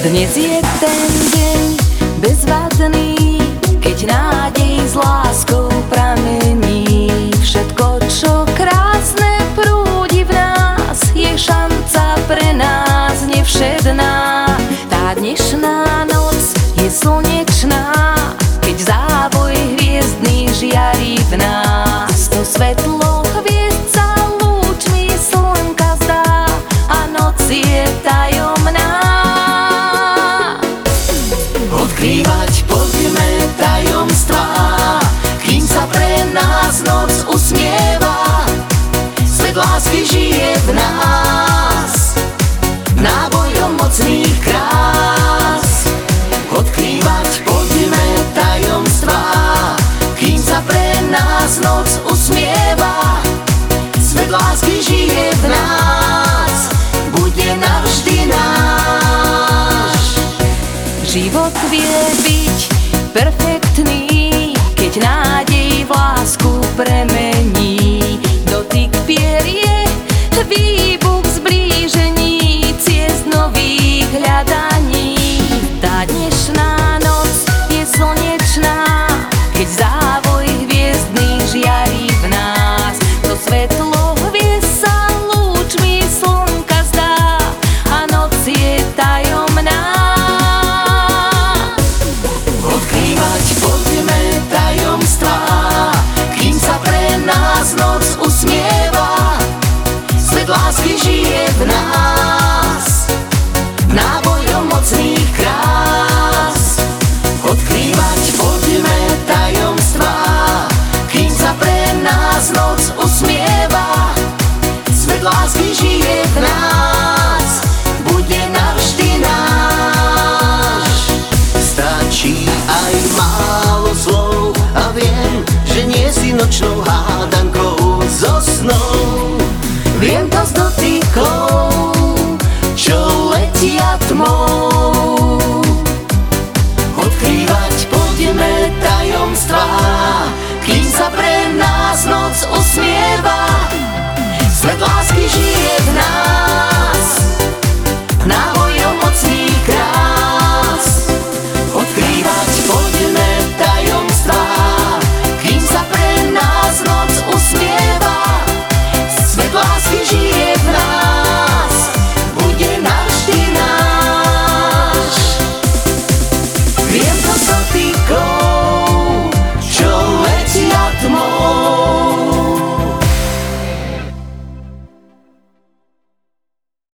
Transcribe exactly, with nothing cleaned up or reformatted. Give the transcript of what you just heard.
Dnes je ten deň bezvadný, keď nádej s láskou pramení. Všetko, čo krásne prúdi v nás, je šanca pre nás nevšedná. Tá dnešná noc je slnečná, keď závoj hviezdny žiarí v nás. To svetlo hviezd sa lúčmi slnka zdá a noc je tajomná. Odkrývať poďme tajomstvá, kým sa pre nás noc usmieva. Svet lásky žije v nás, nábojom mocných krás. Odkrývať poďme tajomstvá, kým sa pre nás noc usmieva. Svet lásky žije v nás, bude navždy náš. Život vie byť perfektný, keď nádej v lásku premení. Dotyk pier je výbuch zblížení, ciest nových hľadaní. Tá dnešná noc je slnečná, keď závoj hviezdny žiarí v nás. To svetlo hviezd sa lúčmi slnka zdá a noc je tajomná. Odkrývať poďme tajomstvá, kým sa pre nás noc usmieva. Svet lásky žije v nás, nábojom mocných krás. Odkrývať poďme tajomstvá, kým sa pre nás noc usmieva. Svet lásky žije v nás, bude navždy náš. Stačí aj málo slov a viem, že nie si nočnou hádankou zo snou. Viem to z dotykov, Čo letia tmou. odkrývať poďme tajomstvá, kým sa pre nás noc usmieva.